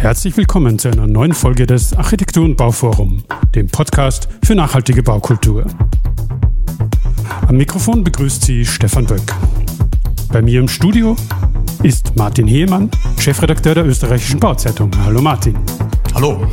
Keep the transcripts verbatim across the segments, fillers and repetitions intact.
Herzlich willkommen zu einer neuen Folge des Architektur- und Bauforum, dem Podcast für nachhaltige Baukultur. Am Mikrofon begrüßt Sie Stefan Böck. Bei mir im Studio ist Martin Heemann, Chefredakteur der Österreichischen Bauzeitung. Hallo Martin. Hallo.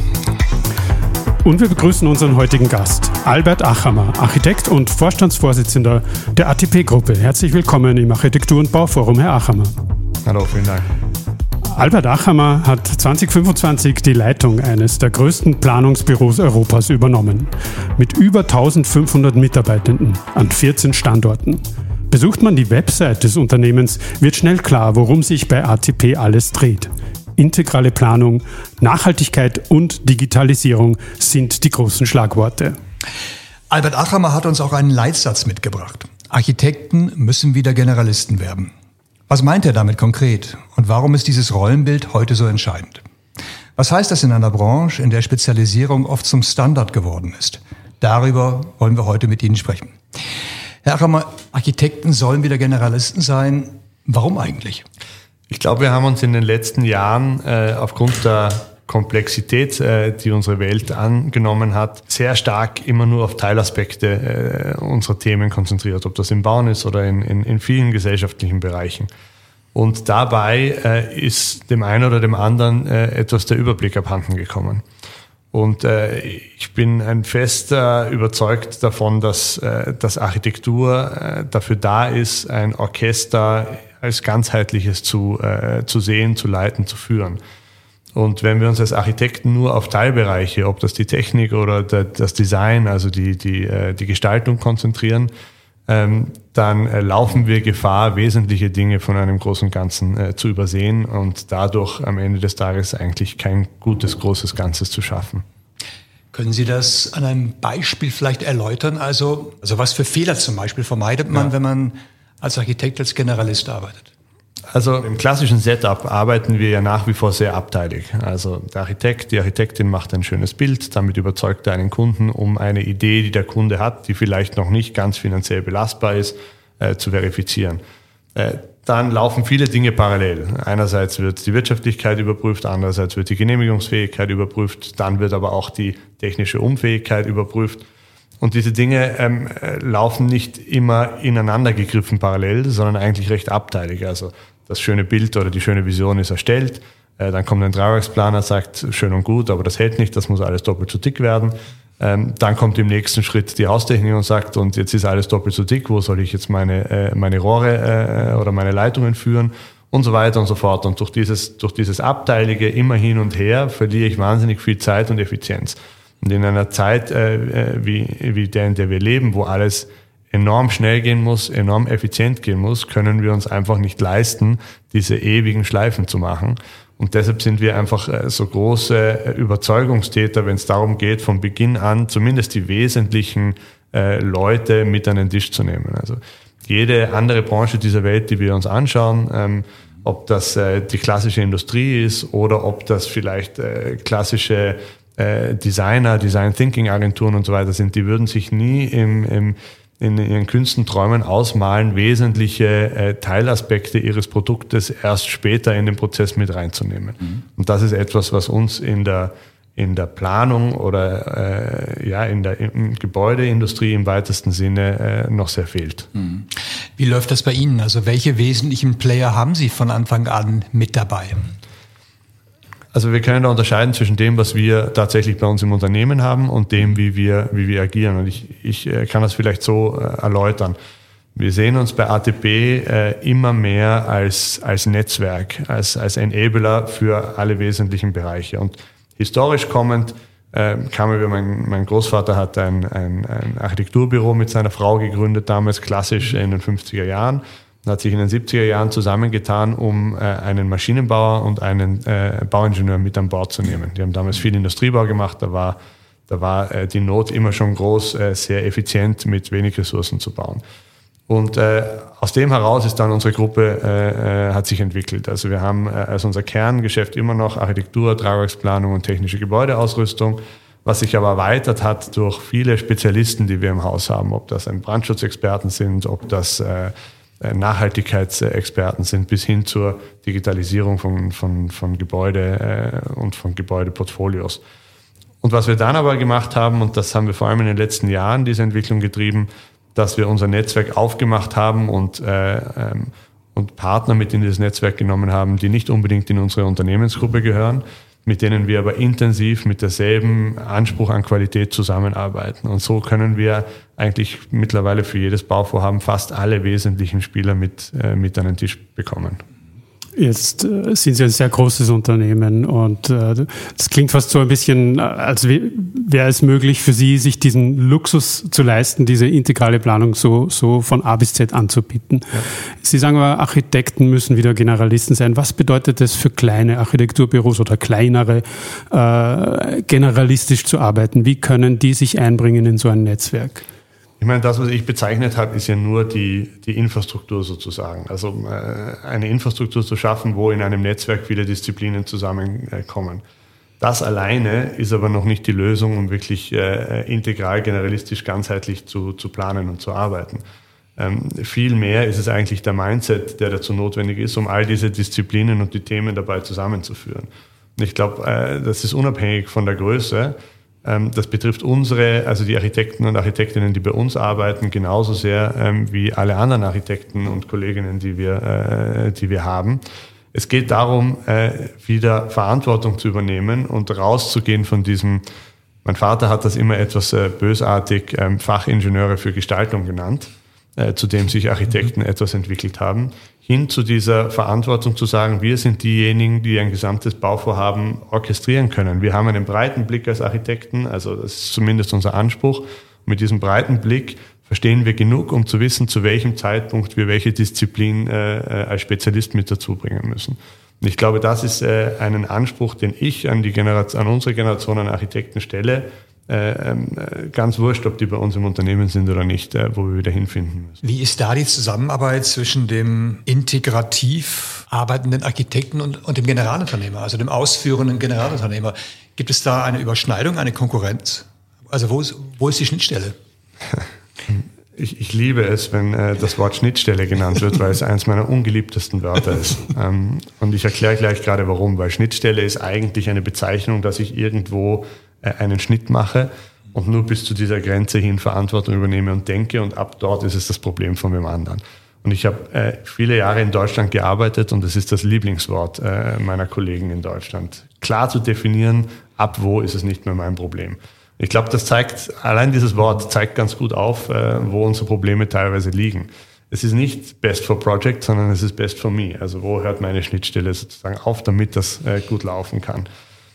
Und wir begrüßen unseren heutigen Gast, Albert Achammer, Architekt und Vorstandsvorsitzender der A T P-Gruppe. Herzlich willkommen im Architektur- und Bauforum, Herr Achammer. Hallo, vielen Dank. Albert Achammer hat zwanzig fünfundzwanzig die Leitung eines der größten Planungsbüros Europas übernommen, mit über eintausendfünfhundert Mitarbeitenden an vierzehn Standorten. Besucht man die Website des Unternehmens, wird schnell klar, worum sich bei A T P alles dreht. Integrale Planung, Nachhaltigkeit und Digitalisierung sind die großen Schlagworte. Albert Achammer hat uns auch einen Leitsatz mitgebracht. Architekten müssen wieder Generalisten werden. Was meint er damit konkret und warum ist dieses Rollenbild heute so entscheidend? Was heißt das in einer Branche, in der Spezialisierung oft zum Standard geworden ist? Darüber wollen wir heute mit Ihnen sprechen. Herr Achammer, Architekten sollen wieder Generalisten sein. Warum eigentlich? Ich glaube, wir haben uns in den letzten Jahren äh, aufgrund der Komplexität, äh, die unsere Welt angenommen hat, sehr stark immer nur auf Teilaspekte äh, unserer Themen konzentriert, ob das im Bauen ist oder in, in, in vielen gesellschaftlichen Bereichen. Und dabei äh, ist dem einen oder dem anderen äh, etwas der Überblick abhanden gekommen. Und äh, ich bin ein fester überzeugt davon, dass, äh, dass Architektur äh, dafür da ist, ein Orchester als ganzheitliches zu, äh, zu sehen, zu leiten, zu führen. Und wenn wir uns als Architekten nur auf Teilbereiche, ob das die Technik oder der, das Design, also die, die, äh, die Gestaltung konzentrieren, ähm, dann äh, laufen wir Gefahr, wesentliche Dinge von einem großen Ganzen äh, zu übersehen und dadurch am Ende des Tages eigentlich kein gutes, großes Ganzes zu schaffen. Können Sie das an einem Beispiel vielleicht erläutern? Also, also was für Fehler zum Beispiel vermeidet man, ja. wenn man als Architekt, als Generalist arbeitet? Also im klassischen Setup arbeiten wir ja nach wie vor sehr abteilig. Also der Architekt, die Architektin macht ein schönes Bild, damit überzeugt er einen Kunden, um eine Idee, die der Kunde hat, die vielleicht noch nicht ganz finanziell belastbar ist, äh, zu verifizieren. Äh, dann laufen viele Dinge parallel. Einerseits wird die Wirtschaftlichkeit überprüft, andererseits wird die Genehmigungsfähigkeit überprüft, dann wird aber auch die technische Unfähigkeit überprüft. Und diese Dinge ähm, laufen nicht immer ineinander gegriffen parallel, sondern eigentlich recht abteilig. Also das schöne Bild oder die schöne Vision ist erstellt, äh, dann kommt ein Tragwerksplaner, sagt schön und gut, aber das hält nicht, das muss alles doppelt so dick werden. Ähm, dann kommt im nächsten Schritt die Haustechnik und sagt, und jetzt ist alles doppelt so dick, wo soll ich jetzt meine, äh, meine Rohre äh, oder meine Leitungen führen und so weiter und so fort. Und durch dieses, durch dieses Abteilige immer hin und her verliere ich wahnsinnig viel Zeit und Effizienz. Und in einer Zeit äh, wie, wie der, in der wir leben, wo alles enorm schnell gehen muss, enorm effizient gehen muss, können wir uns einfach nicht leisten, diese ewigen Schleifen zu machen. Und deshalb sind wir einfach äh, so große Überzeugungstäter, wenn es darum geht, von Beginn an zumindest die wesentlichen äh, Leute mit an den Tisch zu nehmen. Also jede andere Branche dieser Welt, die wir uns anschauen, ähm, ob das äh, die klassische Industrie ist oder ob das vielleicht äh, klassische äh, Designer, Design-Thinking-Agenturen und so weiter sind, die würden sich nie im, im in ihren kühnsten Träumen ausmalen, wesentliche äh, Teilaspekte ihres Produktes erst später in den Prozess mit reinzunehmen. Mhm. Und das ist etwas, was uns in der, in der Planung oder äh, ja, in der in Gebäudeindustrie im weitesten Sinne äh, noch sehr fehlt. Mhm. Wie läuft das bei Ihnen? Also welche wesentlichen Player haben Sie von Anfang an mit dabei? Also wir können da unterscheiden zwischen dem, was wir tatsächlich bei uns im Unternehmen haben und dem, wie wir, wie wir agieren. Und ich, ich kann das vielleicht so äh, erläutern. Wir sehen uns bei A T P äh, immer mehr als, als Netzwerk, als, als Enabler für alle wesentlichen Bereiche. Und historisch kommend äh, kam über mein, mein Großvater hat ein, ein, ein Architekturbüro mit seiner Frau gegründet, damals klassisch in den fünfziger Jahren. Hat sich in den siebziger Jahren zusammengetan, um äh, einen Maschinenbauer und einen äh, Bauingenieur mit an Bord zu nehmen. Die haben damals viel Industriebau gemacht, da war, da war äh, die Not immer schon groß, äh, sehr effizient mit wenig Ressourcen zu bauen. Und äh, aus dem heraus ist dann unsere Gruppe, äh, äh, hat sich entwickelt. Also wir haben äh, als unser Kerngeschäft immer noch Architektur, Tragwerksplanung und technische Gebäudeausrüstung, was sich aber erweitert hat durch viele Spezialisten, die wir im Haus haben, ob das ein Brandschutzexperten sind, ob das äh, Nachhaltigkeitsexperten sind, bis hin zur Digitalisierung von, von, von Gebäude äh, und von Gebäudeportfolios. Und was wir dann aber gemacht haben, und das haben wir vor allem in den letzten Jahren diese Entwicklung getrieben, dass wir unser Netzwerk aufgemacht haben und, äh, ähm, und Partner mit in dieses Netzwerk genommen haben, die nicht unbedingt in unsere Unternehmensgruppe gehören, mit denen wir aber intensiv mit derselben Anspruch an Qualität zusammenarbeiten. Und so können wir eigentlich mittlerweile für jedes Bauvorhaben fast alle wesentlichen Spieler mit, äh, mit an den Tisch bekommen. Jetzt äh, sind Sie ein sehr großes Unternehmen und äh, das klingt fast so ein bisschen, als wäre es möglich für Sie, sich diesen Luxus zu leisten, diese integrale Planung so, so von A bis Z anzubieten. Ja. Sie sagen aber, Architekten müssen wieder Generalisten sein. Was bedeutet das für kleine Architekturbüros oder kleinere, äh, generalistisch zu arbeiten? Wie können die sich einbringen in so ein Netzwerk? Ich meine, das, was ich bezeichnet habe, ist ja nur die, die Infrastruktur sozusagen. Also äh, eine Infrastruktur zu schaffen, wo in einem Netzwerk viele Disziplinen zusammenkommen. Das alleine ist aber noch nicht die Lösung, um wirklich äh, integral, generalistisch, ganzheitlich zu, zu planen und zu arbeiten. Ähm, viel mehr ist es eigentlich der Mindset, der dazu notwendig ist, um all diese Disziplinen und die Themen dabei zusammenzuführen. Und ich glaube, äh, das ist unabhängig von der Größe. Das betrifft unsere, also die Architekten und Architektinnen, die bei uns arbeiten, genauso sehr ähm, wie alle anderen Architekten und Kolleginnen, die wir, äh, die wir haben. Es geht darum, äh, wieder Verantwortung zu übernehmen und rauszugehen von diesem, mein Vater hat das immer etwas äh, bösartig ähm, Fachingenieure für Gestaltung genannt, äh, zu dem sich Architekten mhm. etwas entwickelt haben, hin zu dieser Verantwortung zu sagen, wir sind diejenigen, die ein gesamtes Bauvorhaben orchestrieren können. Wir haben einen breiten Blick als Architekten, also das ist zumindest unser Anspruch. Und mit diesem breiten Blick verstehen wir genug, um zu wissen, zu welchem Zeitpunkt wir welche Disziplin äh, als Spezialist mit dazu bringen müssen. Und ich glaube, das ist äh, einen Anspruch, den ich an die Generation, an unsere Generation an Architekten stelle, Äh, äh, ganz wurscht, ob die bei uns im Unternehmen sind oder nicht, äh, wo wir wieder hinfinden müssen. Wie ist da die Zusammenarbeit zwischen dem integrativ arbeitenden Architekten und, und dem Generalunternehmer, also dem ausführenden Generalunternehmer? Gibt es da eine Überschneidung, eine Konkurrenz? Also wo ist, wo ist die Schnittstelle? Ich, ich liebe es, wenn äh, das Wort Schnittstelle genannt wird, weil es eines meiner ungeliebtesten Wörter ist. Ähm, und ich erkläre gleich gerade warum, weil Schnittstelle ist eigentlich eine Bezeichnung, dass ich irgendwo einen Schnitt mache und nur bis zu dieser Grenze hin Verantwortung übernehme und denke und ab dort ist es das Problem von wem anderen. Und ich habe äh, viele Jahre in Deutschland gearbeitet und das ist das Lieblingswort äh, meiner Kollegen in Deutschland. Klar zu definieren, ab wo ist es nicht mehr mein Problem. Ich glaube, das zeigt, allein dieses Wort zeigt ganz gut auf, äh, wo unsere Probleme teilweise liegen. Es ist nicht best for project, sondern es ist best for me. Also wo hört meine Schnittstelle sozusagen auf, damit das äh, gut laufen kann.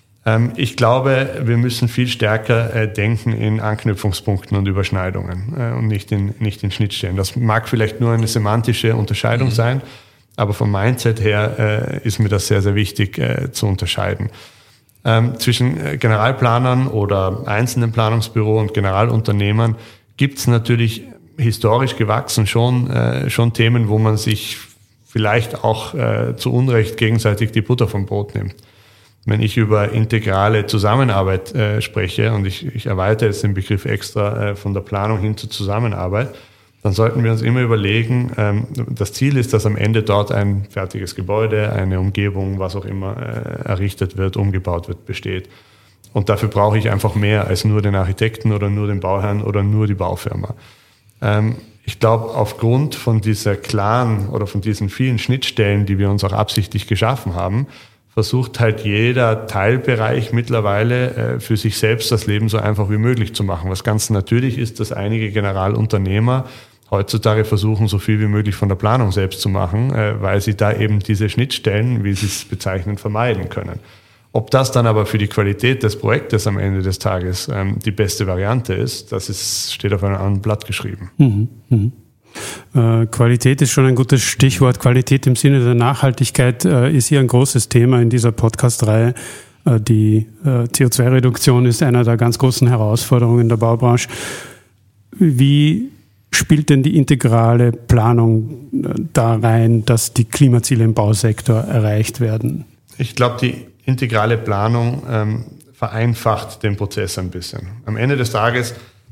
Ich glaube, wir müssen viel stärker äh, denken in Anknüpfungspunkten und Überschneidungen äh, und nicht in, nicht in Schnittstellen. Das mag vielleicht nur eine semantische Unterscheidung mhm. sein, aber vom Mindset her äh, ist mir das sehr, sehr wichtig äh, zu unterscheiden. Ähm, zwischen Generalplanern oder einzelnen Planungsbüro und Generalunternehmern gibt es natürlich historisch gewachsen schon, äh, schon Themen, wo man sich vielleicht auch äh, zu Unrecht gegenseitig die Butter vom Brot nimmt. Wenn ich über integrale Zusammenarbeit äh, spreche und ich, ich erweitere jetzt den Begriff extra äh, von der Planung hin zur Zusammenarbeit, dann sollten wir uns immer überlegen, ähm, das Ziel ist, dass am Ende dort ein fertiges Gebäude, eine Umgebung, was auch immer äh, errichtet wird, umgebaut wird, besteht. Und dafür brauche ich einfach mehr als nur den Architekten oder nur den Bauherrn oder nur die Baufirma. Ähm, ich glaube, aufgrund von dieser klaren oder von diesen vielen Schnittstellen, die wir uns auch absichtlich geschaffen haben, versucht halt jeder Teilbereich mittlerweile äh, für sich selbst das Leben so einfach wie möglich zu machen. Was ganz natürlich ist, dass einige Generalunternehmer heutzutage versuchen, so viel wie möglich von der Planung selbst zu machen, äh, weil sie da eben diese Schnittstellen, wie sie es bezeichnen, vermeiden können. Ob das dann aber für die Qualität des Projektes am Ende des Tages ähm, die beste Variante ist, das ist, steht auf einem anderen Blatt geschrieben. Mhm, mh. Äh, Qualität ist schon ein gutes Stichwort. Qualität im Sinne der Nachhaltigkeit äh, ist hier ein großes Thema in dieser Podcast-Reihe. Äh, die äh, C O zwei Reduktion ist einer der ganz großen Herausforderungen der Baubranche. Wie spielt denn die integrale Planung äh, da rein, dass die Klimaziele im Bausektor erreicht werden? Ich glaube, die integrale Planung ähm, vereinfacht den Prozess ein bisschen. Am Ende des Tages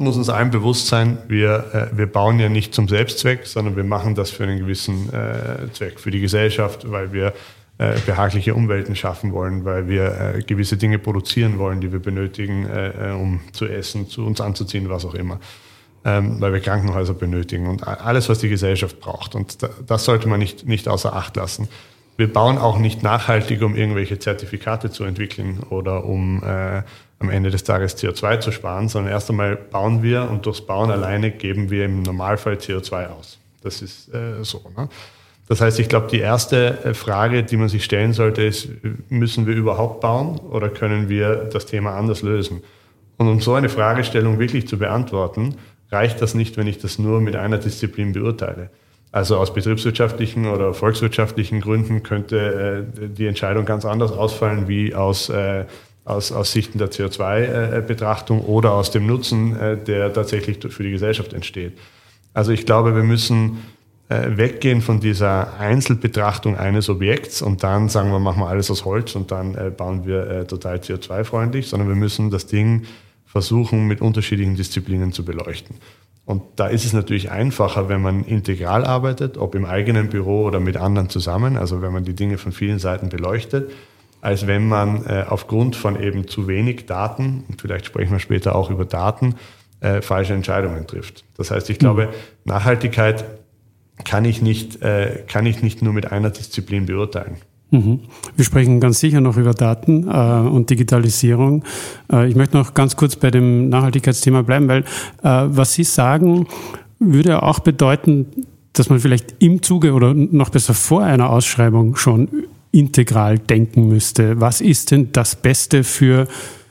muss uns allen bewusst sein, wir, äh, wir bauen ja nicht zum Selbstzweck, sondern wir machen das für einen gewissen äh, Zweck, für die Gesellschaft, weil wir äh, behagliche Umwelten schaffen wollen, weil wir äh, gewisse Dinge produzieren wollen, die wir benötigen, äh, um zu essen, zu uns anzuziehen, was auch immer. Ähm, weil wir Krankenhäuser benötigen und alles, was die Gesellschaft braucht. Und da, das sollte man nicht, nicht außer Acht lassen. Wir bauen auch nicht nachhaltig, um irgendwelche Zertifikate zu entwickeln oder um äh, am Ende des Tages C O zwei zu sparen, sondern erst einmal bauen wir und durchs Bauen alleine geben wir im Normalfall C O zwei aus. Das ist äh, so. Ne? Das heißt, ich glaube, die erste Frage, die man sich stellen sollte, ist, müssen wir überhaupt bauen oder können wir das Thema anders lösen? Und um so eine Fragestellung wirklich zu beantworten, reicht das nicht, wenn ich das nur mit einer Disziplin beurteile. Also aus betriebswirtschaftlichen oder volkswirtschaftlichen Gründen könnte äh, die Entscheidung ganz anders ausfallen wie aus äh, Aus, aus Sichten der C O zwei Betrachtung oder aus dem Nutzen, äh, der tatsächlich für die Gesellschaft entsteht. Also ich glaube, wir müssen äh, weggehen von dieser Einzelbetrachtung eines Objekts und dann sagen wir, machen wir alles aus Holz und dann äh, bauen wir äh, total C O zwei freundlich, sondern wir müssen das Ding versuchen, mit unterschiedlichen Disziplinen zu beleuchten. Und da ist es natürlich einfacher, wenn man integral arbeitet, ob im eigenen Büro oder mit anderen zusammen, also wenn man die Dinge von vielen Seiten beleuchtet, als wenn man äh, aufgrund von eben zu wenig Daten, und vielleicht sprechen wir später auch über Daten, äh, falsche Entscheidungen trifft. Das heißt, ich glaube, Nachhaltigkeit kann ich nicht, äh, kann ich nicht nur mit einer Disziplin beurteilen. Mhm. Wir sprechen ganz sicher noch über Daten äh, und Digitalisierung. Äh, ich möchte noch ganz kurz bei dem Nachhaltigkeitsthema bleiben, weil äh, was Sie sagen, würde auch bedeuten, dass man vielleicht im Zuge oder noch besser vor einer Ausschreibung schon integral denken müsste. Was ist denn das Beste für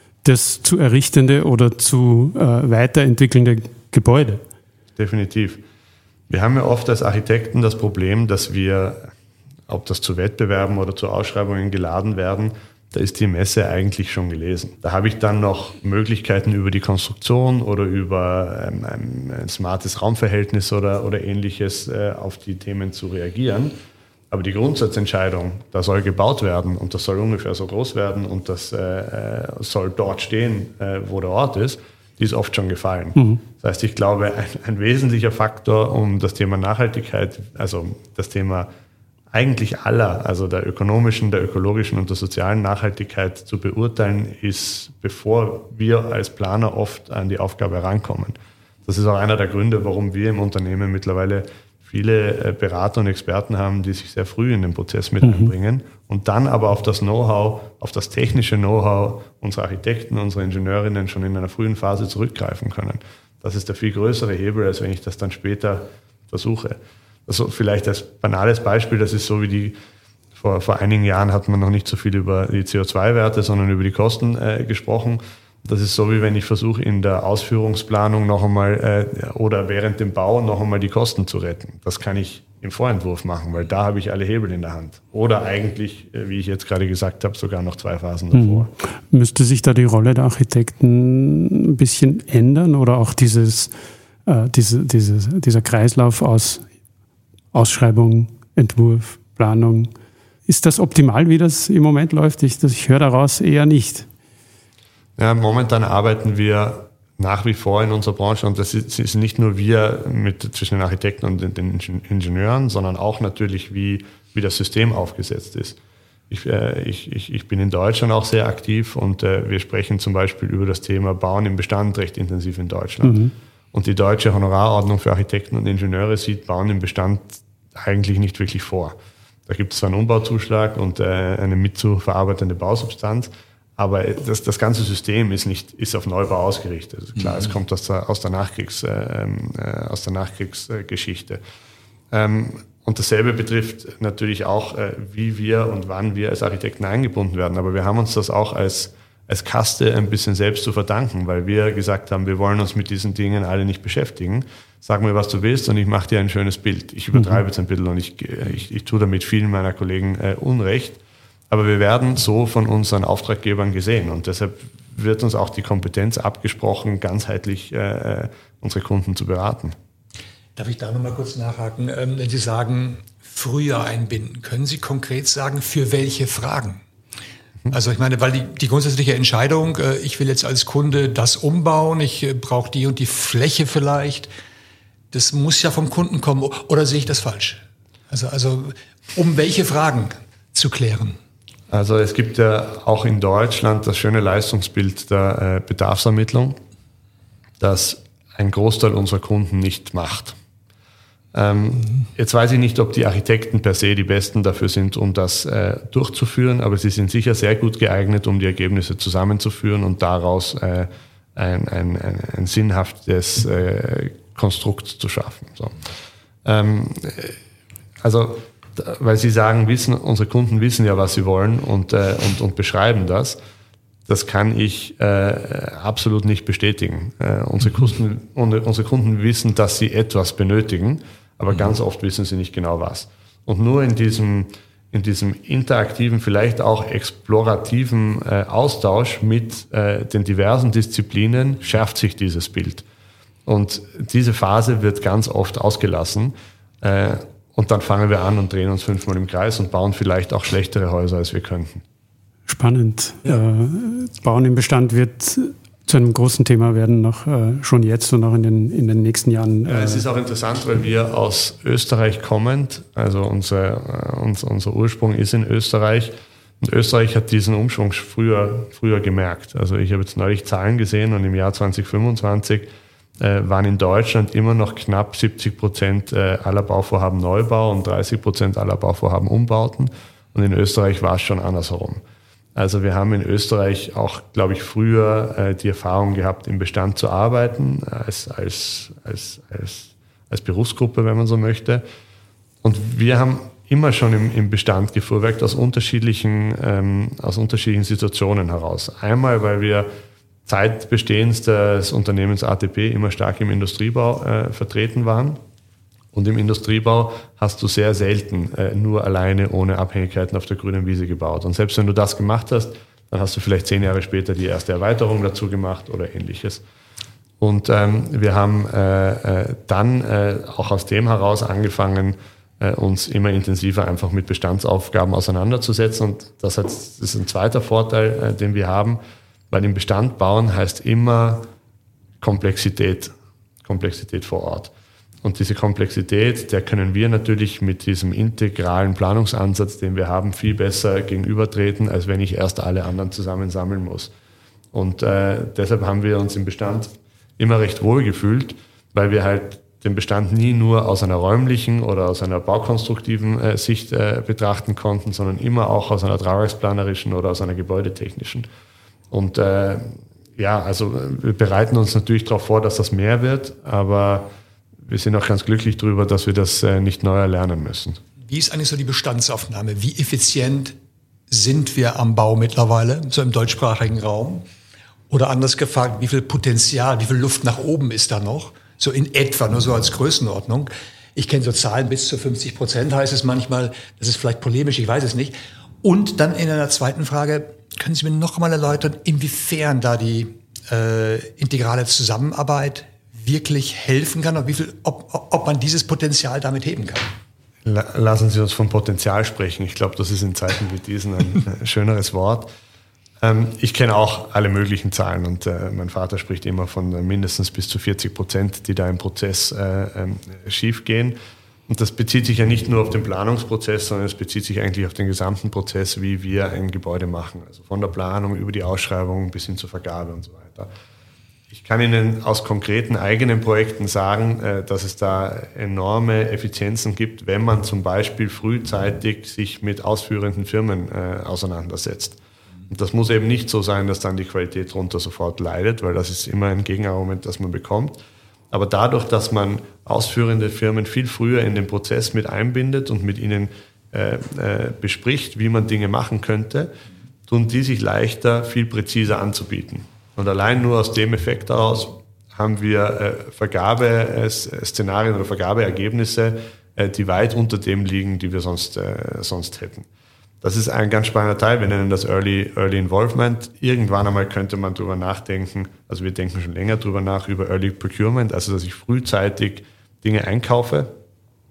das zu errichtende oder zu äh, weiterentwickelnde Gebäude? Definitiv. Wir haben ja oft als Architekten das Problem, dass wir, ob das zu Wettbewerben oder zu Ausschreibungen geladen werden, da ist die Messe eigentlich schon gelesen. Da habe ich dann noch Möglichkeiten über die Konstruktion oder über ähm, ein, ein smartes Raumverhältnis oder, oder ähnliches äh, auf die Themen zu reagieren. Aber die Grundsatzentscheidung, da soll gebaut werden und das soll ungefähr so groß werden und das äh, soll dort stehen, äh, wo der Ort ist, die ist oft schon gefallen. Mhm. Das heißt, ich glaube, ein, ein wesentlicher Faktor, um das Thema Nachhaltigkeit, also das Thema eigentlich aller, also der ökonomischen, der ökologischen und der sozialen Nachhaltigkeit zu beurteilen, ist, bevor wir als Planer oft an die Aufgabe herankommen. Das ist auch einer der Gründe, warum wir im Unternehmen mittlerweile viele Berater und Experten haben, die sich sehr früh in den Prozess mit mhm. einbringen und dann aber auf das Know-how, auf das technische Know-how unserer Architekten, unserer Ingenieurinnen schon in einer frühen Phase zurückgreifen können. Das ist der viel größere Hebel, als wenn ich das dann später versuche. Also vielleicht als banales Beispiel, das ist so wie die, vor, vor einigen Jahren hat man noch nicht so viel über die C O zwei Werte, sondern über die Kosten äh, gesprochen. Das ist so, wie wenn ich versuche, in der Ausführungsplanung noch einmal äh, oder während dem Bau noch einmal die Kosten zu retten. Das kann ich im Vorentwurf machen, weil da habe ich alle Hebel in der Hand. Oder eigentlich, äh, wie ich jetzt gerade gesagt habe, sogar noch zwei Phasen davor. Hm. Müsste sich da die Rolle der Architekten ein bisschen ändern oder auch dieses, äh, diese, dieses, dieser Kreislauf aus Ausschreibung, Entwurf, Planung? Ist das optimal, wie das im Moment läuft? Ich, ich höre daraus eher nicht. Ja, momentan arbeiten wir nach wie vor in unserer Branche und das ist, ist nicht nur wir mit, zwischen den Architekten und den, den Ingenieuren, sondern auch natürlich, wie, wie das System aufgesetzt ist. Ich, äh, ich, ich, ich bin in Deutschland auch sehr aktiv und äh, wir sprechen zum Beispiel über das Thema Bauen im Bestand recht intensiv in Deutschland. Mhm. Und die deutsche Honorarordnung für Architekten und Ingenieure sieht Bauen im Bestand eigentlich nicht wirklich vor. Da gibt es zwar einen Umbauzuschlag und äh, eine mitzuverarbeitende Bausubstanz, aber das, das ganze System ist nicht, ist auf Neubau ausgerichtet. Also klar, mhm. es kommt aus der, aus der Nachkriegs, äh, aus der Nachkriegsgeschichte. Ähm, und dasselbe betrifft natürlich auch, äh, wie wir und wann wir als Architekten eingebunden werden. Aber wir haben uns das auch als, als Kaste ein bisschen selbst zu verdanken, weil wir gesagt haben, wir wollen uns mit diesen Dingen alle nicht beschäftigen. Sag mir, was du willst und ich mache dir ein schönes Bild. Ich übertreibe mhm. jetzt ein bisschen und ich, ich, ich tue damit vielen meiner Kollegen äh, Unrecht. Aber wir werden so von unseren Auftraggebern gesehen und deshalb wird uns auch die Kompetenz abgesprochen, ganzheitlich äh, unsere Kunden zu beraten. Darf ich da nochmal kurz nachhaken? Ähm, wenn Sie sagen, früher einbinden, können Sie konkret sagen, für welche Fragen? Also ich meine, weil die, die grundsätzliche Entscheidung, äh, ich will jetzt als Kunde das umbauen, ich äh, brauche die und die Fläche vielleicht, das muss ja vom Kunden kommen. Oder sehe ich das falsch? Also, also um welche Fragen zu klären? Also es gibt ja auch in Deutschland das schöne Leistungsbild der äh, Bedarfsermittlung, das ein Großteil unserer Kunden nicht macht. Ähm, jetzt weiß ich nicht, ob die Architekten per se die Besten dafür sind, um das äh, durchzuführen, aber sie sind sicher sehr gut geeignet, um die Ergebnisse zusammenzuführen und daraus äh, ein, ein, ein, ein sinnhaftes äh, Konstrukt zu schaffen. So. Ähm, also, weil Sie sagen, wissen, unsere Kunden wissen ja, was sie wollen und, äh, und, und beschreiben das. Das kann ich äh, absolut nicht bestätigen. Äh, unsere, Kunden, unsere Kunden wissen, dass sie etwas benötigen, aber mhm. ganz oft wissen sie nicht genau was. Und nur in diesem, in diesem interaktiven, vielleicht auch explorativen äh, Austausch mit äh, den diversen Disziplinen schärft sich dieses Bild. Und diese Phase wird ganz oft ausgelassen. Äh, und dann fangen wir an und drehen uns fünfmal im Kreis und bauen vielleicht auch schlechtere Häuser, als wir könnten. Spannend. Ja. Äh, Bauen im Bestand wird zu einem großen Thema werden, noch äh, schon jetzt und auch in den, in den nächsten Jahren. Äh. Ja, es ist auch interessant, weil wir aus Österreich kommend, also unser, äh, unser, unser Ursprung ist in Österreich. Und Österreich hat diesen Umschwung früher, früher gemerkt. Also ich habe jetzt neulich Zahlen gesehen und im Jahr zwanzig fünfundzwanzig äh, waren in Deutschland immer noch knapp siebzig Prozent äh, aller Bauvorhaben Neubau und dreißig Prozent aller Bauvorhaben Umbauten. Und in Österreich war es schon andersherum. Also wir haben in Österreich auch, glaube ich, früher äh, die Erfahrung gehabt, im Bestand zu arbeiten, als, als, als, als, als Berufsgruppe, wenn man so möchte. Und wir haben immer schon im, im Bestand gefuhrwerkt aus unterschiedlichen, ähm, aus unterschiedlichen Situationen heraus. Einmal, weil wir Zeit Bestehens des Unternehmens A T P immer stark im Industriebau äh, vertreten waren. Und im Industriebau hast du sehr selten äh, nur alleine ohne Abhängigkeiten auf der grünen Wiese gebaut. Und selbst wenn du das gemacht hast, dann hast du vielleicht zehn Jahre später die erste Erweiterung dazu gemacht oder ähnliches. Und ähm, wir haben äh, äh, dann äh, auch aus dem heraus angefangen, äh, uns immer intensiver einfach mit Bestandsaufgaben auseinanderzusetzen. Und das, hat, das ist ein zweiter Vorteil, äh, den wir haben, weil im Bestand bauen heißt immer Komplexität, Komplexität vor Ort. Und diese Komplexität, der können wir natürlich mit diesem integralen Planungsansatz, den wir haben, viel besser gegenübertreten, als wenn ich erst alle anderen zusammensammeln muss. Und äh, deshalb haben wir uns im Bestand immer recht wohl gefühlt, weil wir halt den Bestand nie nur aus einer räumlichen oder aus einer baukonstruktiven äh, Sicht äh, betrachten konnten, sondern immer auch aus einer tragwerksplanerischen oder aus einer gebäudetechnischen. Und äh, ja, also wir bereiten uns natürlich darauf vor, dass das mehr wird, aber wir sind auch ganz glücklich darüber, dass wir das äh, nicht neu erlernen müssen. Wie ist eigentlich so die Bestandsaufnahme? Wie effizient sind wir am Bau mittlerweile, so im deutschsprachigen Raum? Oder anders gefragt, wie viel Potenzial, wie viel Luft nach oben ist da noch? So in etwa, nur so als Größenordnung. Ich kenne so Zahlen bis zu fünfzig Prozent heißt es manchmal. Das ist vielleicht polemisch, ich weiß es nicht. Und dann in einer zweiten Frage, können Sie mir noch einmal erläutern, inwiefern da die äh, integrale Zusammenarbeit wirklich helfen kann und wie viel, ob, ob man dieses Potenzial damit heben kann? Lassen Sie uns vom Potenzial sprechen. Ich glaube, das ist in Zeiten wie diesen ein schöneres Wort. Ähm, ich kenne auch alle möglichen Zahlen und äh, mein Vater spricht immer von mindestens bis zu vierzig Prozent, die da im Prozess äh, ähm, schief gehen. Und das bezieht sich ja nicht nur auf den Planungsprozess, sondern es bezieht sich eigentlich auf den gesamten Prozess, wie wir ein Gebäude machen. Also von der Planung über die Ausschreibung bis hin zur Vergabe und so weiter. Ich kann Ihnen aus konkreten eigenen Projekten sagen, dass es da enorme Effizienzen gibt, wenn man zum Beispiel frühzeitig sich mit ausführenden Firmen auseinandersetzt. Und das muss eben nicht so sein, dass dann die Qualität drunter sofort leidet, weil das ist immer ein Gegenargument, das man bekommt. Aber dadurch, dass man ausführende Firmen viel früher in den Prozess mit einbindet und mit ihnen äh, äh, bespricht, wie man Dinge machen könnte, tun die sich leichter, viel präziser anzubieten. Und allein nur aus dem Effekt daraus haben wir äh, Vergabeszenarien oder Vergabeergebnisse, äh, die weit unter dem liegen, die wir sonst, äh, sonst hätten. Das ist ein ganz spannender Teil. Wir nennen das Early, Early Involvement. Irgendwann einmal könnte man drüber nachdenken, also wir denken schon länger drüber nach, über Early Procurement, also dass ich frühzeitig Dinge einkaufe.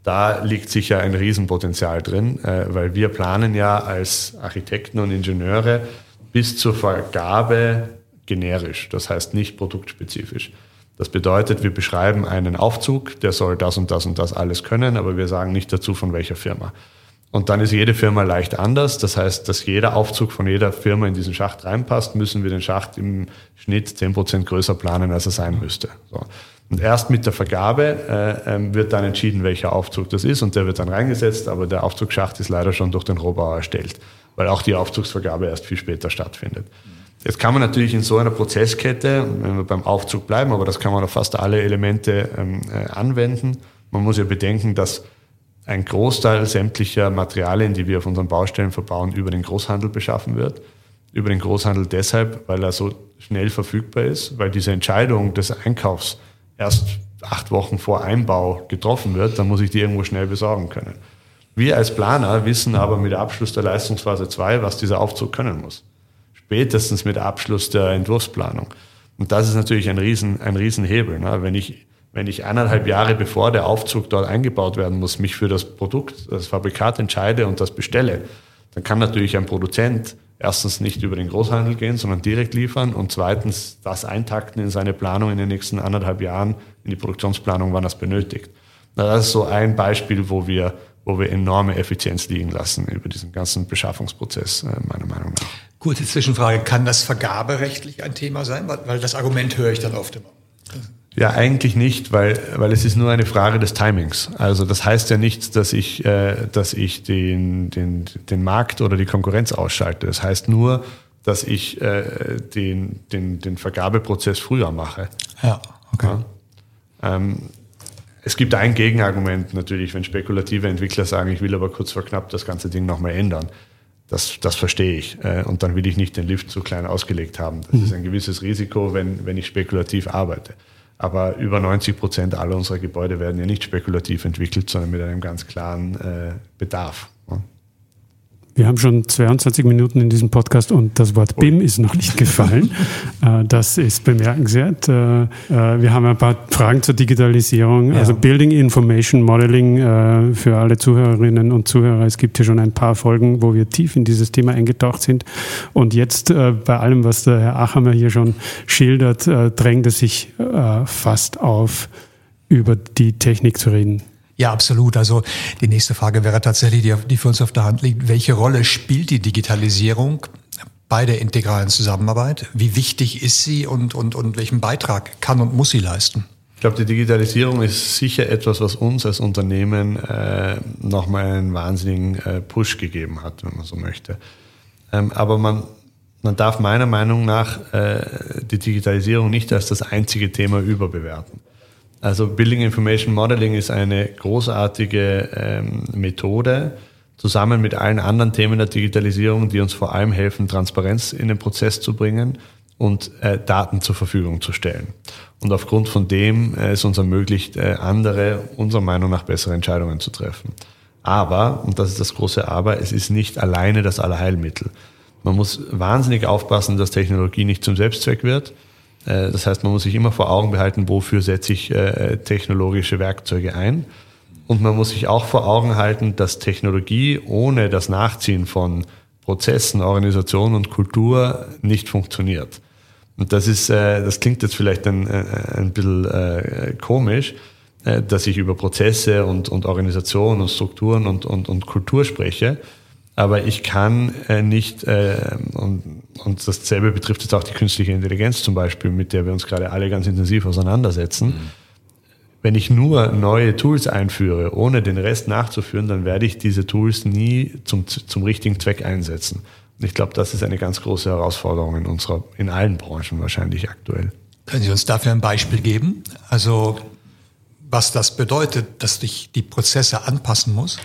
Da liegt sicher ein Riesenpotenzial drin, weil wir planen ja als Architekten und Ingenieure bis zur Vergabe generisch, das heißt nicht produktspezifisch. Das bedeutet, wir beschreiben einen Aufzug, der soll das und das und das alles können, aber wir sagen nicht dazu, von welcher Firma. Und dann ist jede Firma leicht anders. Das heißt, dass jeder Aufzug von jeder Firma in diesen Schacht reinpasst, müssen wir den Schacht im Schnitt zehn Prozent größer planen, als er sein müsste. So. Und erst mit der Vergabe äh, wird dann entschieden, welcher Aufzug das ist und der wird dann reingesetzt, aber der Aufzugsschacht ist leider schon durch den Rohbauer erstellt, weil auch die Aufzugsvergabe erst viel später stattfindet. Jetzt kann man natürlich in so einer Prozesskette, wenn wir beim Aufzug bleiben, aber das kann man auf fast alle Elemente ähm, äh, anwenden. Man muss ja bedenken, dass ein Großteil sämtlicher Materialien, die wir auf unseren Baustellen verbauen, über den Großhandel beschaffen wird. Über den Großhandel deshalb, weil er so schnell verfügbar ist, weil diese Entscheidung des Einkaufs erst acht Wochen vor Einbau getroffen wird, dann muss ich die irgendwo schnell besorgen können. Wir als Planer wissen aber mit Abschluss der Leistungsphase zwei, was dieser Aufzug können muss. Spätestens mit Abschluss der Entwurfsplanung. Und das ist natürlich ein riesen, ein Riesenhebel. Ne? Wenn ich, wenn ich eineinhalb Jahre bevor der Aufzug dort eingebaut werden muss, mich für das Produkt, das Fabrikat entscheide und das bestelle, dann kann natürlich ein Produzent erstens nicht über den Großhandel gehen, sondern direkt liefern und zweitens das eintakten in seine Planung in den nächsten anderthalb Jahren, in die Produktionsplanung, wann er es benötigt. Das ist so ein Beispiel, wo wir, wo wir enorme Effizienz liegen lassen über diesen ganzen Beschaffungsprozess, meiner Meinung nach. Kurze Zwischenfrage, kann das vergaberechtlich ein Thema sein? Weil das Argument höre ich dann oft immer. Ja, eigentlich nicht, weil, weil es ist nur eine Frage des Timings. Also das heißt ja nicht, dass ich, äh, dass ich den, den, den Markt oder die Konkurrenz ausschalte. Das heißt nur, dass ich äh, den, den, den Vergabeprozess früher mache. Ja, okay. Ja. Ähm, es gibt ein Gegenargument natürlich, wenn spekulative Entwickler sagen, ich will aber kurz vor knapp das ganze Ding nochmal ändern. Das, das verstehe ich. Äh, und dann will ich nicht den Lift so klein ausgelegt haben. Das mhm. ist ein gewisses Risiko, wenn, wenn ich spekulativ arbeite. Aber über neunzig Prozent aller unserer Gebäude werden ja nicht spekulativ entwickelt, sondern mit einem ganz klaren äh, Bedarf. Ja. Wir haben schon zweiundzwanzig Minuten in diesem Podcast und das Wort B I M ist noch nicht gefallen. Das ist bemerkenswert. Wir haben ein paar Fragen zur Digitalisierung. Ja. Also Building Information Modeling für alle Zuhörerinnen und Zuhörer. Es gibt hier schon ein paar Folgen, wo wir tief in dieses Thema eingetaucht sind. Und jetzt bei allem, was der Herr Achammer hier schon schildert, drängt es sich fast auf, über die Technik zu reden. Ja, absolut. Also die nächste Frage wäre tatsächlich, die, die für uns auf der Hand liegt. Welche Rolle spielt die Digitalisierung bei der integralen Zusammenarbeit? Wie wichtig ist sie und, und, und welchen Beitrag kann und muss sie leisten? Ich glaube, die Digitalisierung ist sicher etwas, was uns als Unternehmen äh, nochmal einen wahnsinnigen äh, Push gegeben hat, wenn man so möchte. Ähm, aber man, man darf meiner Meinung nach äh, die Digitalisierung nicht als das einzige Thema überbewerten. Also Building Information Modeling ist eine großartige ähm, Methode, zusammen mit allen anderen Themen der Digitalisierung, die uns vor allem helfen, Transparenz in den Prozess zu bringen und äh, Daten zur Verfügung zu stellen. Und aufgrund von dem äh, es uns ermöglicht, äh, andere, unserer Meinung nach, bessere Entscheidungen zu treffen. Aber, und das ist das große Aber, es ist nicht alleine das Allheilmittel. Man muss wahnsinnig aufpassen, dass Technologie nicht zum Selbstzweck wird. Das heißt, man muss sich immer vor Augen behalten, wofür setze ich äh, technologische Werkzeuge ein. Und man muss sich auch vor Augen halten, dass Technologie ohne das Nachziehen von Prozessen, Organisation und Kultur nicht funktioniert. Und das ist, äh, das klingt jetzt vielleicht ein, ein bisschen äh, komisch, äh, dass ich über Prozesse und, und Organisation und Strukturen und, und, und Kultur spreche. Aber ich kann äh, nicht, äh, und, und dasselbe betrifft jetzt auch die künstliche Intelligenz zum Beispiel, mit der wir uns gerade alle ganz intensiv auseinandersetzen. Mhm. Wenn ich nur neue Tools einführe, ohne den Rest nachzuführen, dann werde ich diese Tools nie zum, zum richtigen Zweck einsetzen. Und ich glaube, das ist eine ganz große Herausforderung in unserer, in allen Branchen wahrscheinlich aktuell. Können Sie uns dafür ein Beispiel geben? Also, was das bedeutet, dass ich die Prozesse anpassen muss?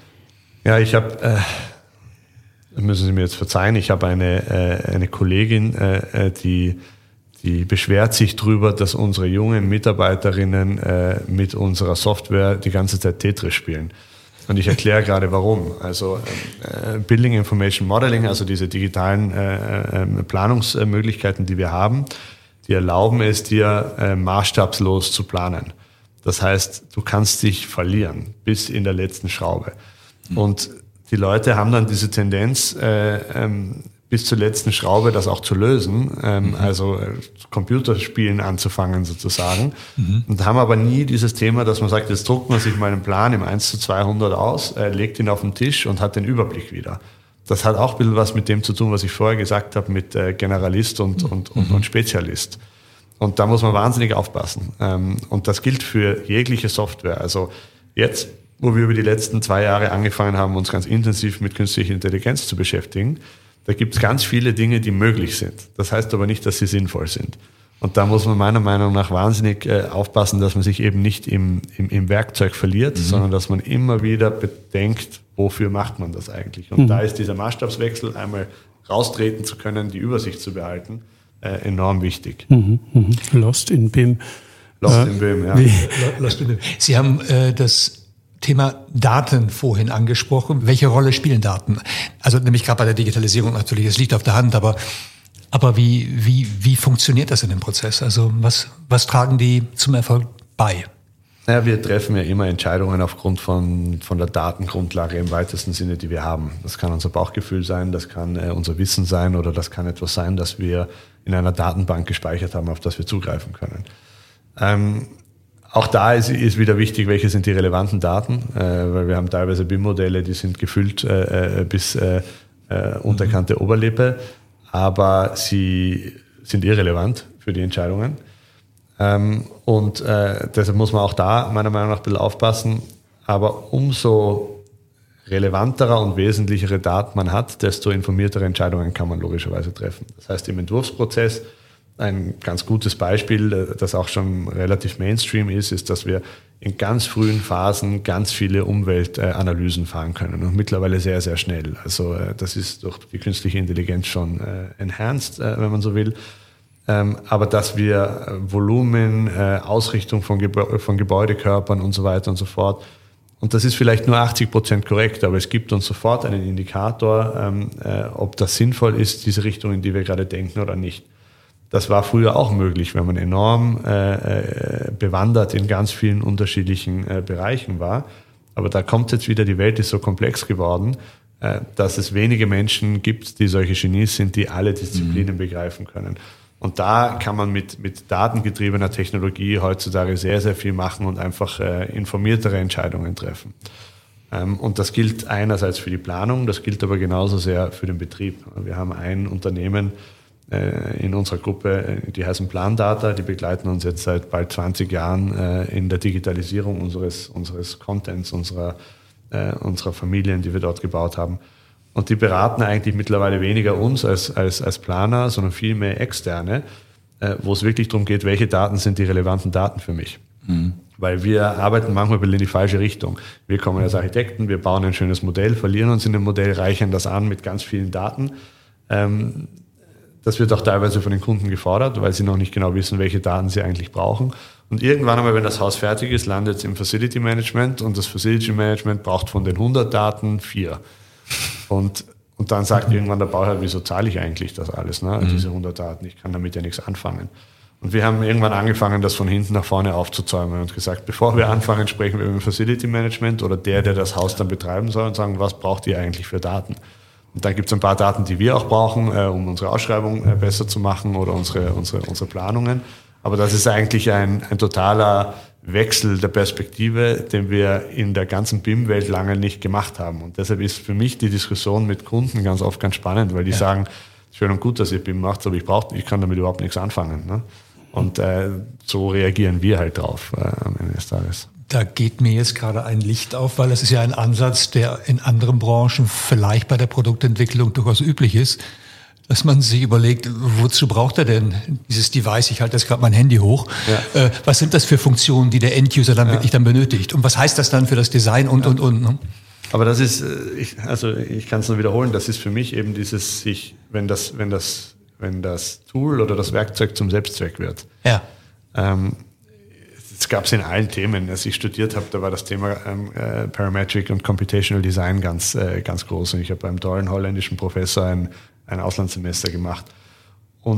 Ja, ich habe... Äh, müssen Sie mir jetzt verzeihen, ich habe eine, äh, eine Kollegin, äh, die, die beschwert sich drüber, dass unsere jungen Mitarbeiterinnen äh, mit unserer Software die ganze Zeit Tetris spielen. Und ich erkläre gerade warum. Also äh, Building Information Modeling, also diese digitalen äh, äh, Planungsmöglichkeiten, die wir haben, die erlauben es dir, äh, maßstabslos zu planen. Das heißt, du kannst dich verlieren bis in der letzten Schraube. Mhm. Und die Leute haben dann diese Tendenz, äh, ähm, bis zur letzten Schraube das auch zu lösen, ähm, mhm. also äh, Computerspielen anzufangen sozusagen. Mhm. Und haben aber nie dieses Thema, dass man sagt, jetzt druckt man sich mal einen Plan im eins zu zweihundert aus, äh, legt ihn auf den Tisch und hat den Überblick wieder. Das hat auch ein bisschen was mit dem zu tun, was ich vorher gesagt habe, mit äh, Generalist und, und, und, mhm. und Spezialist. Und da muss man wahnsinnig aufpassen. Ähm, und das gilt für jegliche Software. Also jetzt, wo wir über die letzten zwei Jahre angefangen haben, uns ganz intensiv mit künstlicher Intelligenz zu beschäftigen, da gibt es ganz viele Dinge, die möglich sind. Das heißt aber nicht, dass sie sinnvoll sind. Und da muss man meiner Meinung nach wahnsinnig äh, aufpassen, dass man sich eben nicht im, im, im Werkzeug verliert, mhm. sondern dass man immer wieder bedenkt, wofür macht man das eigentlich. Und mhm. da ist dieser Maßstabswechsel, einmal raustreten zu können, die Übersicht zu behalten, äh, enorm wichtig. Mhm. Mhm. Lost in B I M. Lost äh, in B I M, ja. Lost in B I M. Sie haben äh, das Thema Daten vorhin angesprochen. Welche Rolle spielen Daten? Also nämlich gerade bei der Digitalisierung natürlich, es liegt auf der Hand, aber aber wie wie wie funktioniert das in dem Prozess? Also was was tragen die zum Erfolg bei? Naja, wir treffen ja immer Entscheidungen aufgrund von von der Datengrundlage im weitesten Sinne, die wir haben. Das kann unser Bauchgefühl sein, das kann äh, unser Wissen sein oder das kann etwas sein, das wir in einer Datenbank gespeichert haben, auf das wir zugreifen können. Ähm, Auch da ist, ist wieder wichtig, welche sind die relevanten Daten, äh, weil wir haben teilweise B I M-Modelle, die sind gefüllt äh, bis äh, äh, unterkante mhm. Oberlippe, aber sie sind irrelevant für die Entscheidungen. Ähm, und äh, deshalb muss man auch da meiner Meinung nach ein bisschen aufpassen. Aber umso relevanterer und wesentlichere Daten man hat, desto informiertere Entscheidungen kann man logischerweise treffen. Das heißt, im Entwurfsprozess, ein ganz gutes Beispiel, das auch schon relativ Mainstream ist, ist, dass wir in ganz frühen Phasen ganz viele Umweltanalysen fahren können und mittlerweile sehr, sehr schnell. Also das ist durch die künstliche Intelligenz schon enhanced, wenn man so will. Aber dass wir Volumen, Ausrichtung von, Gebä- von Gebäudekörpern und so weiter und so fort, und das ist vielleicht nur achtzig Prozent korrekt, aber es gibt uns sofort einen Indikator, ob das sinnvoll ist, diese Richtung, in die wir gerade denken oder nicht. Das war früher auch möglich, wenn man enorm äh, bewandert in ganz vielen unterschiedlichen äh, Bereichen war. Aber da kommt jetzt wieder, die Welt ist so komplex geworden, äh, dass es wenige Menschen gibt, die solche Genies sind, die alle Disziplinen mhm. begreifen können. Und da kann man mit, mit datengetriebener Technologie heutzutage sehr, sehr viel machen und einfach äh, informiertere Entscheidungen treffen. Ähm, und das gilt einerseits für die Planung, das gilt aber genauso sehr für den Betrieb. Wir haben ein Unternehmen in unserer Gruppe, die heißen Plandata, die begleiten uns jetzt seit bald zwanzig Jahren in der Digitalisierung unseres, unseres Contents, unserer, unserer Familien, die wir dort gebaut haben. Und die beraten eigentlich mittlerweile weniger uns als, als, als Planer, sondern viel mehr Externe, wo es wirklich darum geht, welche Daten sind die relevanten Daten für mich. Mhm. Weil wir arbeiten manchmal in die falsche Richtung. Wir kommen als Architekten, wir bauen ein schönes Modell, verlieren uns in dem Modell, reichern das an mit ganz vielen Daten. Das wird auch teilweise von den Kunden gefordert, weil sie noch nicht genau wissen, welche Daten sie eigentlich brauchen. Und irgendwann einmal, wenn das Haus fertig ist, landet es im Facility Management und das Facility Management braucht von den hundert Daten vier. Und, und dann sagt irgendwann der Bauherr, wieso zahle ich eigentlich das alles, ne? Mhm. diese hundert Daten, ich kann damit ja nichts anfangen. Und wir haben irgendwann angefangen, das von hinten nach vorne aufzuzäumen und gesagt, bevor wir anfangen, sprechen wir über Facility Management oder der, der das Haus dann betreiben soll und sagen, was braucht ihr eigentlich für Daten? Und dann gibt es ein paar Daten, die wir auch brauchen, äh, um unsere Ausschreibung äh, besser zu machen oder unsere, unsere, unsere Planungen. Aber das ist eigentlich ein, ein totaler Wechsel der Perspektive, den wir in der ganzen B I M-Welt lange nicht gemacht haben. Und deshalb ist für mich die Diskussion mit Kunden ganz oft ganz spannend, weil die ja. sagen, schön und gut, dass ihr B I M macht, aber ich brauche, ich kann damit überhaupt nichts anfangen. Ne? Und äh, so reagieren wir halt drauf äh, am Ende des Tages. Da geht mir jetzt gerade ein Licht auf, weil das ist ja ein Ansatz, der in anderen Branchen vielleicht bei der Produktentwicklung durchaus üblich ist, dass man sich überlegt, wozu braucht er denn dieses Device? Ich halte jetzt gerade mein Handy hoch. Ja. Äh, was sind das für Funktionen, die der End-User dann ja. wirklich dann benötigt? Und was heißt das dann für das Design und, ja. und, und? Ne? Aber das ist, ich, also ich kann es nur wiederholen, das ist für mich eben dieses, sich, wenn das, wenn das, wenn das Tool oder das Werkzeug zum Selbstzweck wird. Ja. Ähm, Das gab es in allen Themen. Als ich studiert habe, da war das Thema ähm, äh, Parametric und Computational Design ganz, äh, ganz groß. Und ich habe beim tollen holländischen Professor ein, ein Auslandssemester gemacht. Und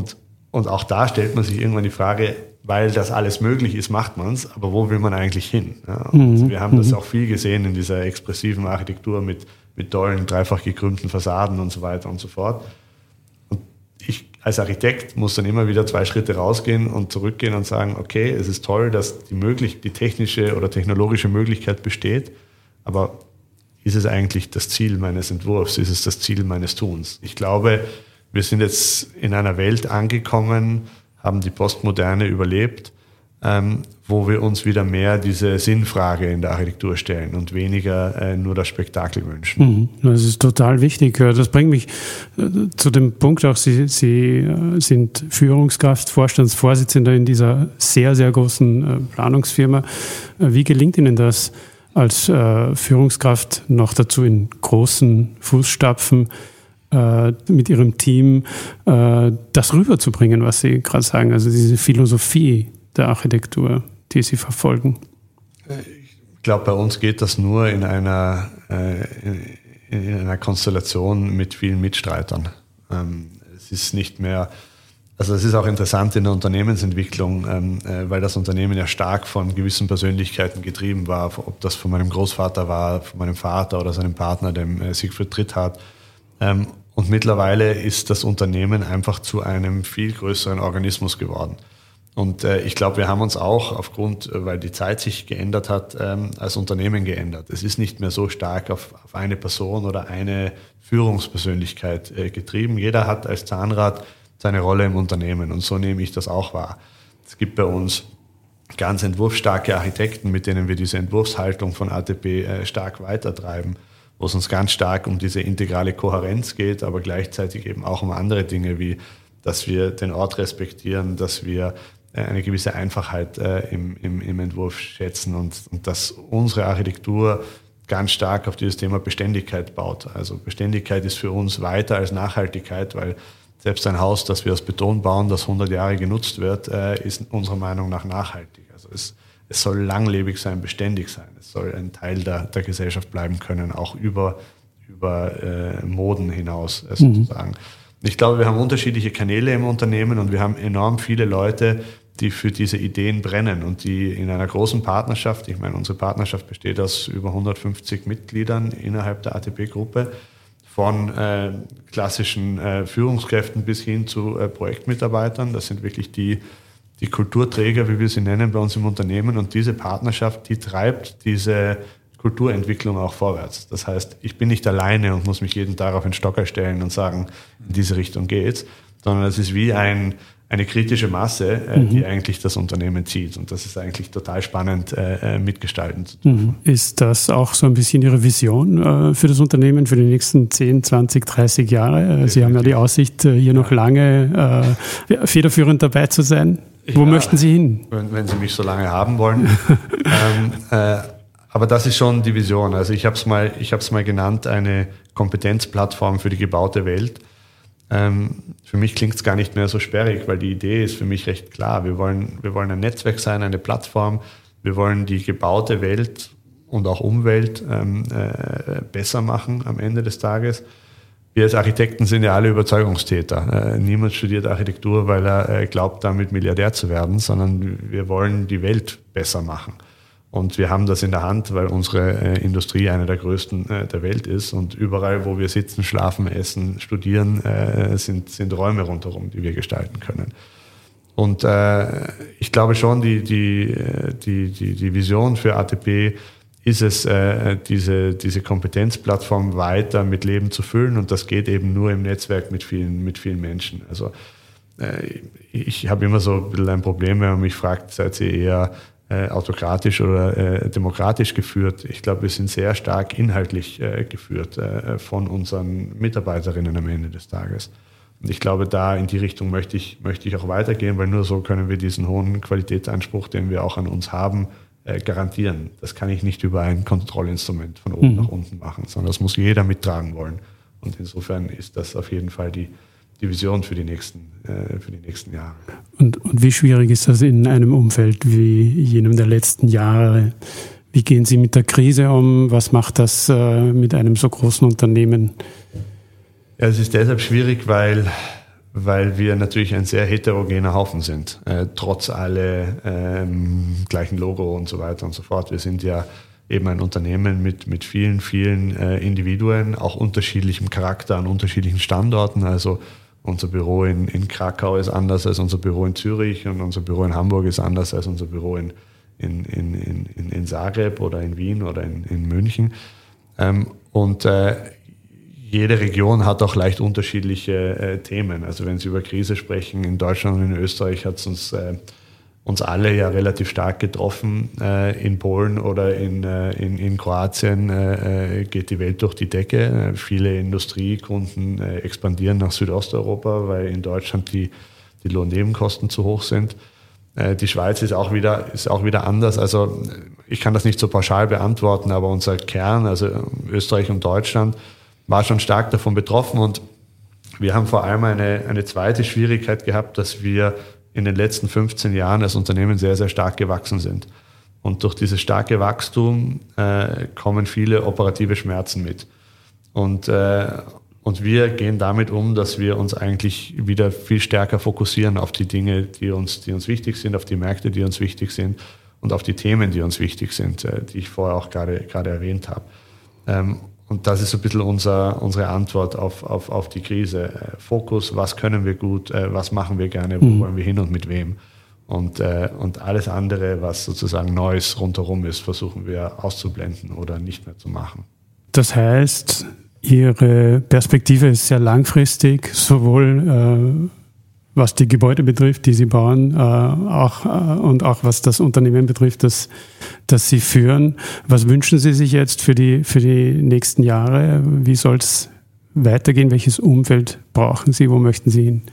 Und auch da stellt man sich irgendwann die Frage, weil das alles möglich ist, macht man es, aber wo will man eigentlich hin? Ja, und mhm. wir haben das auch viel gesehen in dieser expressiven Architektur mit, mit tollen, dreifach gekrümmten Fassaden und so weiter und so fort. Und ich als Architekt muss dann immer wieder zwei Schritte rausgehen und zurückgehen und sagen, okay, es ist toll, dass die, möglich, die technische oder technologische Möglichkeit besteht, aber ist es eigentlich das Ziel meines Entwurfs? Ist es das Ziel meines Tuns? Ich glaube, wir sind jetzt in einer Welt angekommen, haben die Postmoderne überlebt, ähm, wo wir uns wieder mehr diese Sinnfrage in der Architektur stellen und weniger äh, nur das Spektakel wünschen. Das ist total wichtig. Das bringt mich äh, zu dem Punkt auch, Sie, Sie äh, sind Führungskraft, Vorstandsvorsitzender in dieser sehr, sehr großen äh, Planungsfirma. Äh, wie gelingt Ihnen das als äh, Führungskraft noch dazu in großen Fußstapfen äh, mit Ihrem Team äh, das rüberzubringen, was Sie gerade sagen, also diese Philosophie der Architektur, die Sie verfolgen? Ich glaube, bei uns geht das nur in einer, äh, in, in einer Konstellation mit vielen Mitstreitern. Ähm, es ist nicht mehr, also es ist auch interessant in der Unternehmensentwicklung, ähm, äh, weil das Unternehmen ja stark von gewissen Persönlichkeiten getrieben war, ob das von meinem Großvater war, von meinem Vater oder seinem Partner, dem äh, Siegfried Tritthardt. Ähm, und mittlerweile ist das Unternehmen einfach zu einem viel größeren Organismus geworden. Und äh, ich glaube, wir haben uns auch aufgrund, weil die Zeit sich geändert hat, ähm, als Unternehmen geändert. Es ist nicht mehr so stark auf, auf eine Person oder eine Führungspersönlichkeit äh, getrieben. Jeder hat als Zahnrad seine Rolle im Unternehmen und so nehme ich das auch wahr. Es gibt bei uns ganz entwurfsstarke Architekten, mit denen wir diese Entwurfshaltung von A T P äh, stark weitertreiben, wo es uns ganz stark um diese integrale Kohärenz geht, aber gleichzeitig eben auch um andere Dinge, wie dass wir den Ort respektieren, dass wir eine gewisse Einfachheit äh, im, im, im Entwurf schätzen und, und dass unsere Architektur ganz stark auf dieses Thema Beständigkeit baut. Also Beständigkeit ist für uns weiter als Nachhaltigkeit, weil selbst ein Haus, das wir aus Beton bauen, das hundert Jahre genutzt wird, äh, ist unserer Meinung nach nachhaltig. Also es, es soll langlebig sein, beständig sein. Es soll ein Teil der, der Gesellschaft bleiben können, auch über, über äh, Moden hinaus äh, sozusagen. Mhm. Ich glaube, wir haben unterschiedliche Kanäle im Unternehmen und wir haben enorm viele Leute, die für diese Ideen brennen und die in einer großen Partnerschaft, ich meine, unsere Partnerschaft besteht aus über hundertfünfzig Mitgliedern innerhalb der A T P-Gruppe, von äh, klassischen äh, Führungskräften bis hin zu äh, Projektmitarbeitern. Das sind wirklich die, die Kulturträger, wie wir sie nennen, bei uns im Unternehmen. Und diese Partnerschaft, die treibt diese Kulturentwicklung auch vorwärts. Das heißt, ich bin nicht alleine und muss mich jeden Tag auf den Stocker stellen und sagen, in diese Richtung geht's, sondern es ist wie ein, eine kritische Masse, äh, mhm. die eigentlich das Unternehmen zieht. Und das ist eigentlich total spannend, äh, mitgestalten zu dürfen. Mhm. Ist das auch so ein bisschen Ihre Vision äh, für das Unternehmen für die nächsten zehn, zwanzig, dreißig Jahre? Definitiv. Sie haben ja die Aussicht, hier ja. noch lange äh, federführend dabei zu sein. Wo ja, möchten Sie hin? Wenn, wenn Sie mich so lange haben wollen. ähm, äh, Aber das ist schon die Vision. Also ich habe es mal, ich habe es mal genannt, eine Kompetenzplattform für die gebaute Welt. Ähm, für mich klingt es gar nicht mehr so sperrig, weil die Idee ist für mich recht klar. Wir wollen, wir wollen ein Netzwerk sein, eine Plattform. Wir wollen die gebaute Welt und auch Umwelt ähm, äh, besser machen am Ende des Tages. Wir als Architekten sind ja alle Überzeugungstäter. Äh, niemand studiert Architektur, weil er äh, glaubt, damit Milliardär zu werden, sondern wir wollen die Welt besser machen. Und wir haben das in der Hand, weil unsere äh, Industrie eine der größten äh, der Welt ist. Und überall, wo wir sitzen, schlafen, essen, studieren, äh, sind, sind Räume rundherum, die wir gestalten können. Und äh, ich glaube schon, die, die, die, die, die Vision für A T P ist es, äh, diese, diese Kompetenzplattform weiter mit Leben zu füllen. Und das geht eben nur im Netzwerk mit vielen, mit vielen Menschen. Also äh, ich habe immer so ein bisschen ein Problem, wenn man mich fragt, seid ihr eher Äh, autokratisch oder äh, demokratisch geführt. Ich glaube, wir sind sehr stark inhaltlich äh, geführt äh, von unseren Mitarbeiterinnen am Ende des Tages. Und ich glaube, da in die Richtung möchte ich, möchte ich auch weitergehen, weil nur so können wir diesen hohen Qualitätsanspruch, den wir auch an uns haben, äh, garantieren. Das kann ich nicht über ein Kontrollinstrument von oben mhm. nach unten machen, sondern das muss jeder mittragen wollen. Und insofern ist das auf jeden Fall die die Vision für die nächsten, äh, für die nächsten Jahre. Und, und wie schwierig ist das in einem Umfeld wie jenem der letzten Jahre? Wie gehen Sie mit der Krise um? Was macht das äh, mit einem so großen Unternehmen? Ja, es ist deshalb schwierig, weil, weil wir natürlich ein sehr heterogener Haufen sind, äh, trotz alle ähm, gleichen Logo und so weiter und so fort. Wir sind ja eben ein Unternehmen mit, mit vielen, vielen äh, Individuen, auch unterschiedlichem Charakter an unterschiedlichen Standorten. Also unser Büro in, in Krakau ist anders als unser Büro in Zürich und unser Büro in Hamburg ist anders als unser Büro in, in, in, in, in Zagreb oder in Wien oder in, in München. Ähm, und äh, jede Region hat auch leicht unterschiedliche äh, Themen. Also wenn Sie über Krise sprechen, in Deutschland und in Österreich hat es uns, äh, uns alle ja relativ stark getroffen. Äh, in Polen oder in, äh, in, in Kroatien äh, geht die Welt durch die Decke. Äh, viele Industriekunden äh, expandieren nach Südosteuropa, weil in Deutschland die, die Lohnnebenkosten zu hoch sind. Äh, die Schweiz ist auch wieder, ist auch wieder anders. Also ich kann das nicht so pauschal beantworten, aber unser Kern, also Österreich und Deutschland, war schon stark davon betroffen und wir haben vor allem eine, eine zweite Schwierigkeit gehabt, dass wir in den letzten fünfzehn Jahren als Unternehmen sehr, sehr stark gewachsen sind. Und durch dieses starke Wachstum äh, kommen viele operative Schmerzen mit. Und, äh, und wir gehen damit um, dass wir uns eigentlich wieder viel stärker fokussieren auf die Dinge, die uns, die uns wichtig sind, auf die Märkte, die uns wichtig sind und auf die Themen, die uns wichtig sind, äh, die ich vorher auch gerade, gerade erwähnt habe. Ähm, Und das ist so ein bisschen unser, unsere Antwort auf, auf, auf die Krise. Fokus, was können wir gut, was machen wir gerne, wo mhm. wollen wir hin und mit wem. Und, und alles andere, was sozusagen Neues rundherum ist, versuchen wir auszublenden oder nicht mehr zu machen. Das heißt, Ihre Perspektive ist sehr langfristig, sowohl äh, was die Gebäude betrifft, die Sie bauen, äh, auch, äh, und auch was das Unternehmen betrifft, das, das Sie führen. Was wünschen Sie sich jetzt für die, für die nächsten Jahre? Wie soll es weitergehen? Welches Umfeld brauchen Sie? Wo möchten Sie hin?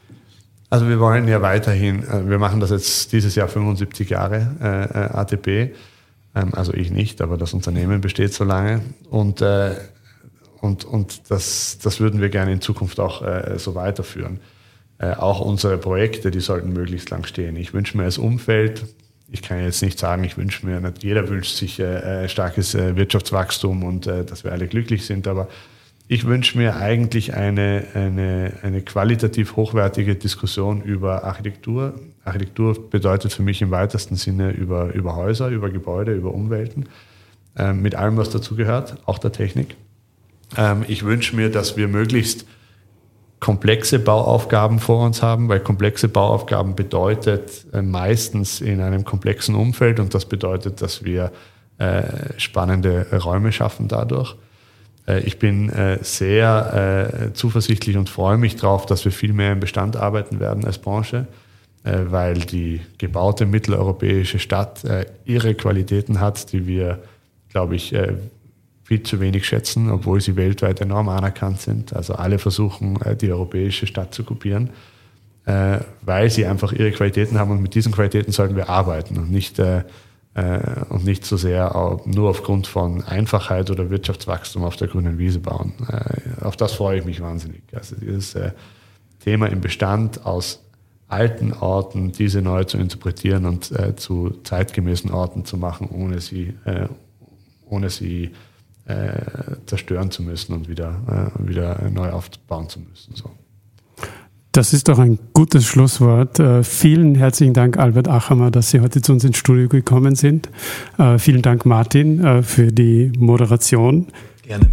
Also wir wollen ja weiterhin, wir machen das jetzt dieses Jahr fünfundsiebzig Jahre äh, A T P, ähm, also ich nicht, aber das Unternehmen besteht so lange und, äh, und, und das, das würden wir gerne in Zukunft auch äh, so weiterführen. Äh, auch unsere Projekte, die sollten möglichst lang stehen. Ich wünsche mir als Umfeld, ich kann jetzt nicht sagen, ich wünsche mir, nicht jeder wünscht sich äh, starkes äh, Wirtschaftswachstum und äh, dass wir alle glücklich sind, aber ich wünsche mir eigentlich eine, eine, eine qualitativ hochwertige Diskussion über Architektur. Architektur bedeutet für mich im weitesten Sinne über, über Häuser, über Gebäude, über Umwelten, äh, mit allem, was dazugehört, auch der Technik. Ähm, ich wünsche mir, dass wir möglichst komplexe Bauaufgaben vor uns haben, weil komplexe Bauaufgaben bedeutet äh, meistens in einem komplexen Umfeld und das bedeutet, dass wir äh, spannende Räume schaffen dadurch. Äh, ich bin äh, sehr äh, zuversichtlich und freue mich darauf, dass wir viel mehr im Bestand arbeiten werden als Branche, äh, weil die gebaute mitteleuropäische Stadt äh, ihre Qualitäten hat, die wir, glaube ich, äh, viel zu wenig schätzen, obwohl sie weltweit enorm anerkannt sind. Also alle versuchen, die europäische Stadt zu kopieren, weil sie einfach ihre Qualitäten haben und mit diesen Qualitäten sollten wir arbeiten und nicht, und nicht so sehr nur aufgrund von Einfachheit oder Wirtschaftswachstum auf der grünen Wiese bauen. Auf das freue ich mich wahnsinnig. Also dieses Thema im Bestand aus alten Orten, diese neu zu interpretieren und zu zeitgemäßen Orten zu machen, ohne sie, ohne sie Äh, zerstören zu müssen und wieder, äh, wieder neu aufbauen zu müssen. So. Das ist doch ein gutes Schlusswort. Äh, vielen herzlichen Dank, Albert Achamer, dass Sie heute zu uns ins Studio gekommen sind. Äh, vielen Dank, Martin, äh, für die Moderation. Gerne.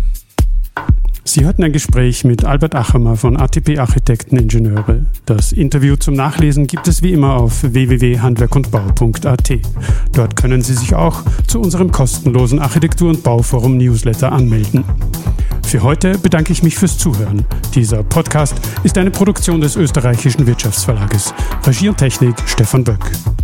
Sie hörten ein Gespräch mit Albert Achamer von A T P Architekten Ingenieure. Das Interview zum Nachlesen gibt es wie immer auf w w w punkt handwerk und bau punkt a t. Dort können Sie sich auch zu unserem kostenlosen Architektur- und Bauforum Newsletter anmelden. Für heute bedanke ich mich fürs Zuhören. Dieser Podcast ist eine Produktion des österreichischen Wirtschaftsverlages. Regie und Technik Stefan Böck.